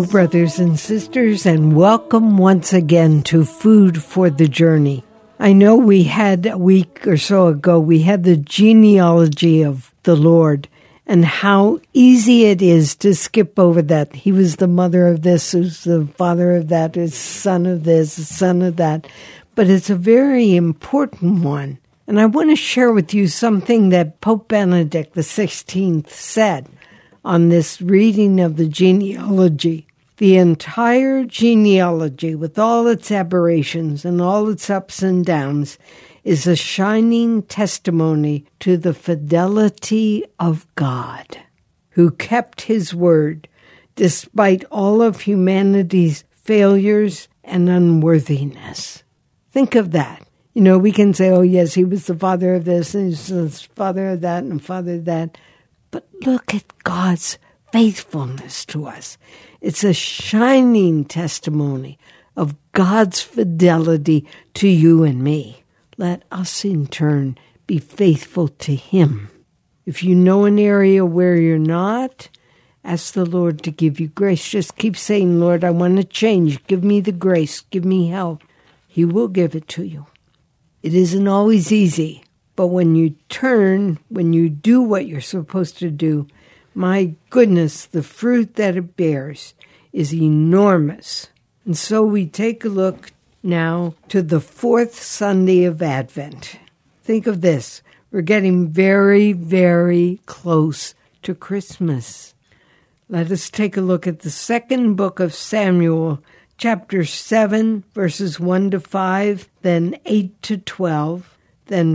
brothers and sisters, and welcome once again to Food for the Journey. I know we had a week or so ago, we had the genealogy of the Lord and how easy it is to skip over that. He was the mother of this, who's the father of that, is son of this, son of that. But it's a very important one. And I want to share with you something that Pope Benedict XVI said on this reading of the genealogy. The entire genealogy, with all its aberrations and all its ups and downs, is a shining testimony to the fidelity of God, who kept his word despite all of humanity's failures and unworthiness. Think of that. You know, we can say, oh, yes, he was the father of this, and he's the father of that, and father of that. But look at God's faithfulness to us. It's a shining testimony of God's fidelity to you and me. Let us, in turn, be faithful to him. If you know an area where you're not, ask the Lord to give you grace. Just keep saying, Lord, I want to change. Give me the grace. Give me help. He will give it to you. It isn't always easy, but when you turn, when you do what you're supposed to do, my goodness, the fruit that it bears is enormous. And so we take a look now to the fourth Sunday of Advent. Think of this. We're getting very, very close to Christmas. Let us take a look at the second book of Samuel, chapter 7, verses 1 to 5, then 8 to 12, then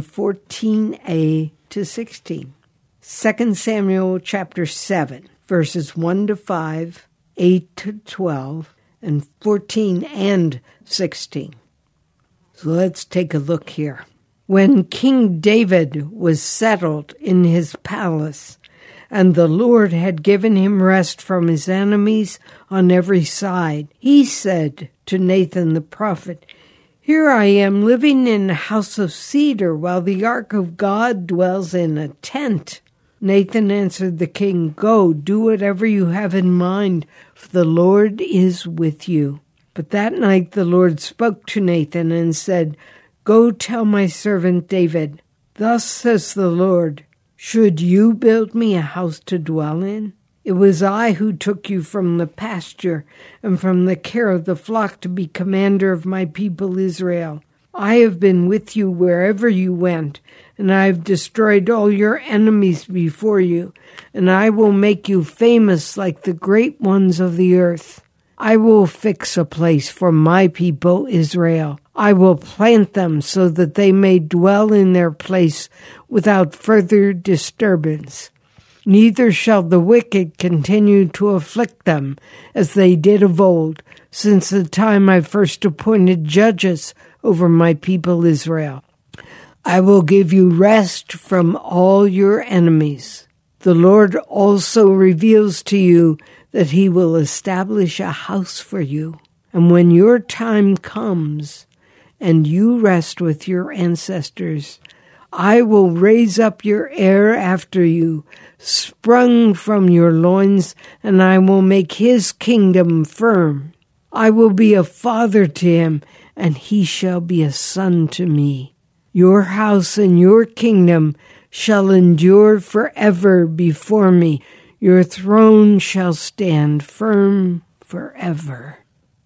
14a to 16. 2 Samuel chapter 7, verses 1 to 5, 8 to 12, and 14 and 16. So let's take a look here. When King David was settled in his palace, and the Lord had given him rest from his enemies on every side, he said to Nathan the prophet, "Here I am living in a house of cedar, while the ark of God dwells in a tent." Nathan answered the king, "Go, do whatever you have in mind, for the Lord is with you." But that night the Lord spoke to Nathan and said, "Go tell my servant David, thus says the Lord, should you build me a house to dwell in? It was I who took you from the pasture and from the care of the flock to be commander of my people Israel. I have been with you wherever you went, and I have destroyed all your enemies before you, and I will make you famous like the great ones of the earth. I will fix a place for my people Israel. I will plant them so that they may dwell in their place without further disturbance. Neither shall the wicked continue to afflict them as they did of old, since the time I first appointed judges over my people Israel. I will give you rest from all your enemies. The Lord also reveals to you that he will establish a house for you. And when your time comes and you rest with your ancestors, I will raise up your heir after you, sprung from your loins, and I will make his kingdom firm. I will be a father to him, and he shall be a son to me. Your house and your kingdom shall endure forever before me. Your throne shall stand firm forever."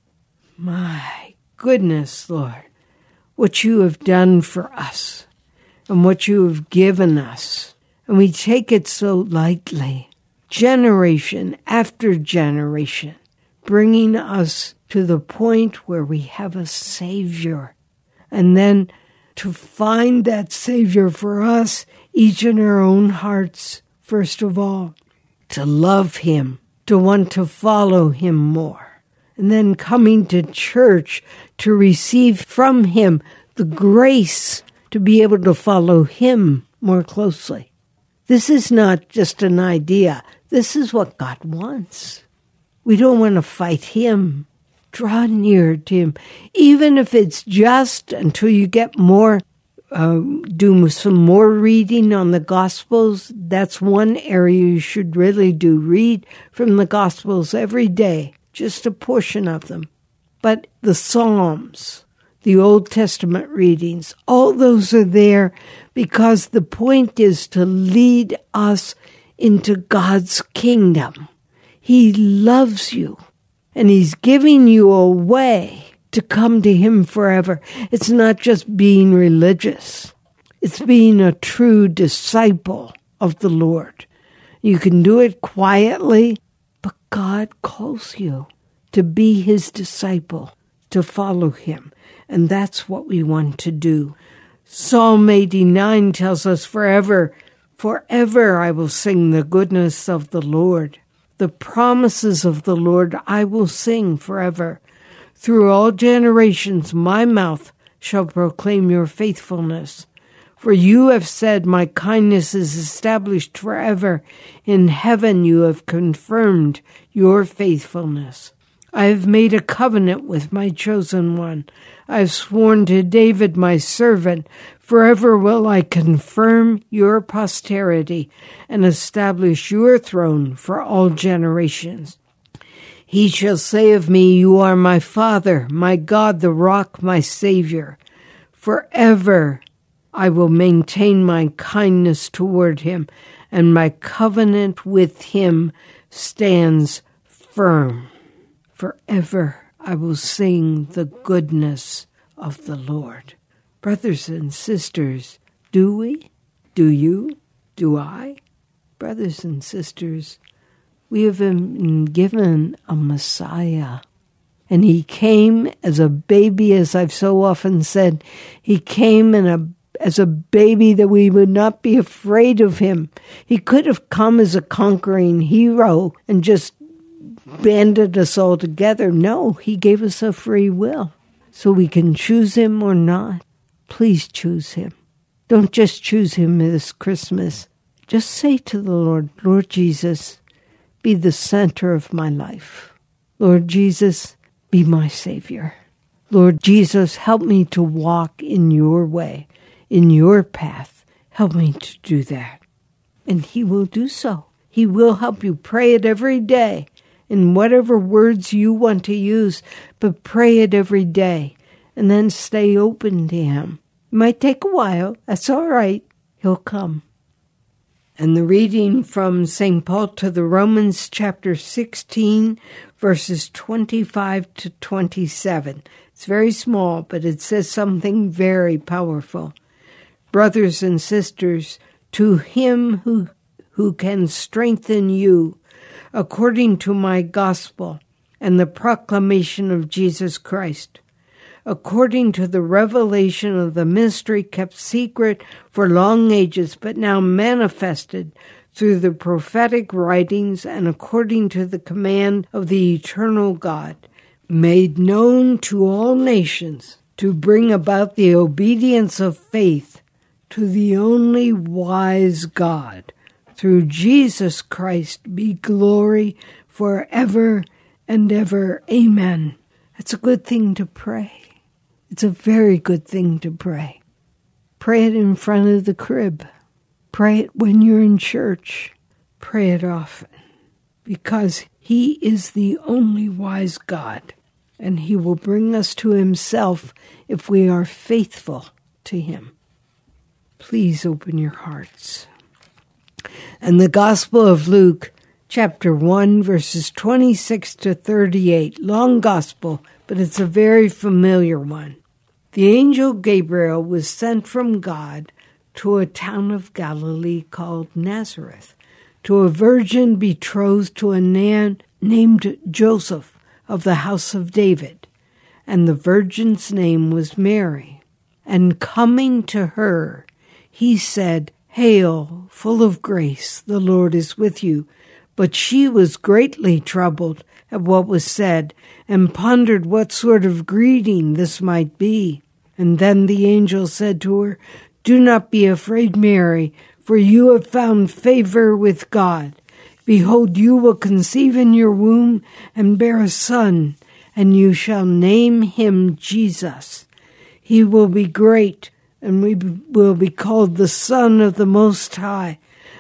My goodness, Lord, what you have done for us and what you have given us. And we take it so lightly, generation after generation, bringing us to the point where we have a Savior. And then to find that Savior for us, each in our own hearts, first of all, to love him, to want to follow him more. And then coming to church to receive from him the grace to be able to follow him more closely. This is not just an idea. This is what God wants. We don't want to fight him. Draw near to him, even if it's just until you get more, do some more reading on the Gospels. That's one area you should really do. Read from the Gospels every day. just a portion of them. But the Psalms, the Old Testament readings, all those are there because the point is to lead us into God's kingdom. He loves you, and He's giving you a way to come to Him forever. It's not just being religious. It's being a true disciple of the Lord. You can do it quietly, but God calls you to be His disciple, to follow Him. And that's what we want to do. Psalm 89 tells us, forever I will sing the goodness of the Lord. The promises of the Lord I will sing forever. Through all generations my mouth shall proclaim your faithfulness. For you have said, my kindness is established forever. In heaven you have confirmed your faithfulness. I have made a covenant with my chosen one. I have sworn to David my servant, forever will I confirm your posterity and establish your throne for all generations. He shall say of me, you are my Father, my God, the rock, my Savior. Forever I will maintain my kindness toward him, and my covenant with him stands firm. Forever I will sing the goodness of the Lord. Brothers and sisters, do we? Do you? Do I? Brothers and sisters, we have been given a Messiah. And he came as a baby, as I've so often said. He came as a baby that we would not be afraid of him. He could have come as a conquering hero and just banded us all together. No, he gave us a free will. So we can choose him or not. Please choose him. Don't just choose him this Christmas. Just say to the Lord, Lord Jesus, be the center of my life. Lord Jesus, be my Savior. Lord Jesus, help me to walk in your way, in your path. Help me to do that. And he will do so. He will help you. Pray it every day in whatever words you want to use, but pray it every day and then stay open to him. It might take a while. That's all right. He'll come. And the reading from St. Paul to the Romans, chapter 16, verses 25 to 27. It's very small, but it says something very powerful. Brothers and sisters, to him who can strengthen you, according to my gospel and the proclamation of Jesus Christ, according to the revelation of the mystery kept secret for long ages, but now manifested through the prophetic writings and according to the command of the eternal God, made known to all nations, to bring about the obedience of faith to the only wise God. Through Jesus Christ be glory forever and ever. Amen. It's a good thing to pray. It's a very good thing to pray. Pray it in front of the crib. Pray it when you're in church. Pray it often, because he is the only wise God, and he will bring us to himself if we are faithful to him. Please open your hearts. And the Gospel of Luke, chapter 1, verses 26 to 38. Long Gospel, but it's a very familiar one. The angel Gabriel was sent from God to a town of Galilee called Nazareth, to a virgin betrothed to a man named Joseph of the house of David. And the virgin's name was Mary. And coming to her, he said, Hail, full of grace, the Lord is with you. But she was greatly troubled at what was said, and pondered what sort of greeting this might be. And then the angel said to her, Do not be afraid, Mary, for you have found favor with God. Behold, you will conceive in your womb and bear a son, and you shall name him Jesus. He will be great, and will be called the Son of the Most High,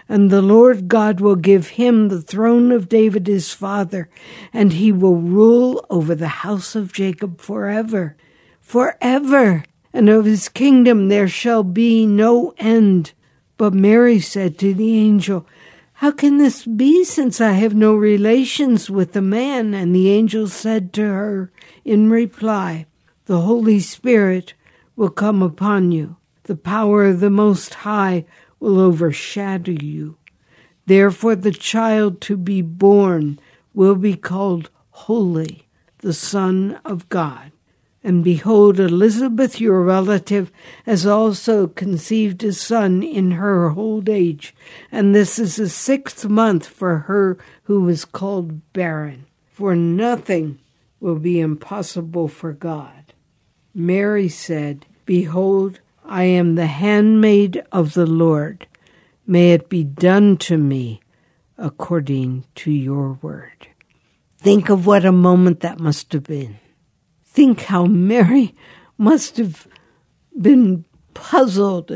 And the Lord God will give him the throne of David his father, and he will rule over the house of Jacob forever, forever, and of his kingdom there shall be no end. But Mary said to the angel, How can this be, since I have no relations with a man? And the angel said to her in reply, The Holy Spirit will come upon you. The power of the Most High will overshadow you. Therefore the child to be born will be called Holy, the Son of God. And behold, Elizabeth, your relative, has also conceived a son in her old age, and this is the 6th month for her who was called barren. For nothing will be impossible for God. Mary said, Behold, I am the handmaid of the Lord. May it be done to me according to your word. Think of what a moment that must have been. Think how Mary must have been puzzled,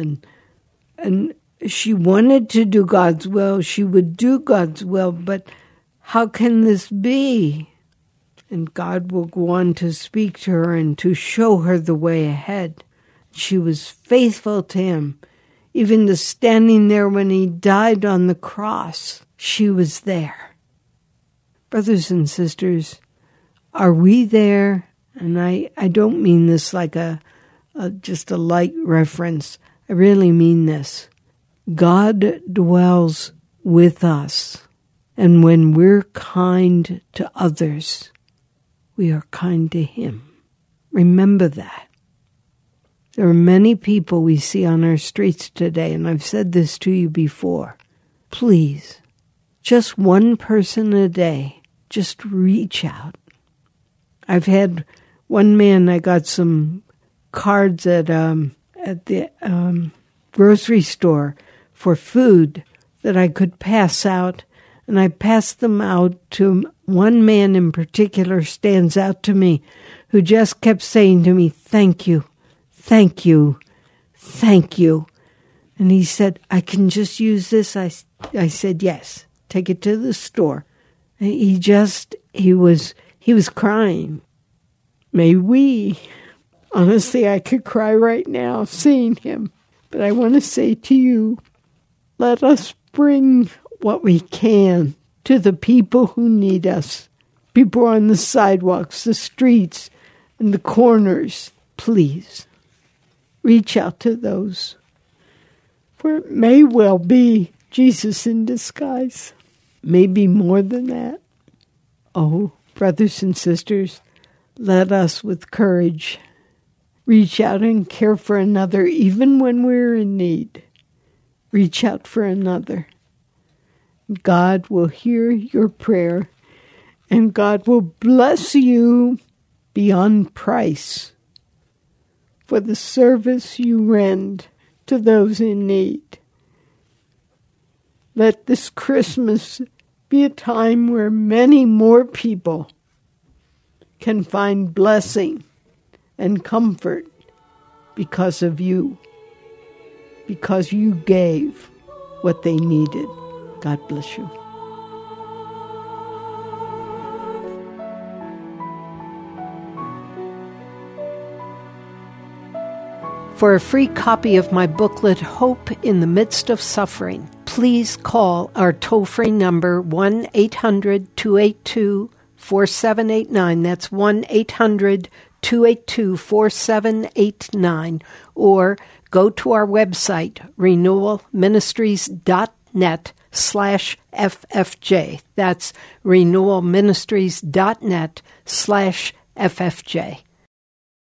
and she wanted to do God's will. She would do God's will, but how can this be? And God will go on to speak to her and to show her the way ahead. She was faithful to him. Even to standing there when he died on the cross, she was there. Brothers and sisters, are we there? And I don't mean this like just a light reference. I really mean this. God dwells with us. And when we're kind to others, we are kind to him. Remember that. There are many people we see on our streets today, and I've said this to you before. Please, just one person a day, just reach out. I've had one man, I got some cards at the grocery store for food that I could pass out, and I passed them out to one man in particular stands out to me who just kept saying to me, Thank you. Thank you. Thank you. And he said, I can just use this. I said, yes, take it to the store. And he was crying. May we. Honestly, I could cry right now seeing him. But I want to say to you, let us bring what we can to the people who need us. People on the sidewalks, the streets, and the corners. Please. Reach out to those, for it may well be Jesus in disguise, maybe more than that. Oh, brothers and sisters, let us with courage reach out and care for another, even when we're in need. Reach out for another. God will hear your prayer, and God will bless you beyond price for the service you rend to those in need. Let this Christmas be a time where many more people can find blessing and comfort because of you, because you gave what they needed. God bless you. For a free copy of my booklet, Hope in the Midst of Suffering, please call our toll-free number 1-800-282-4789. That's 1-800-282-4789. Or go to our website, renewalministries.net/FFJ. That's renewalministries.net/FFJ.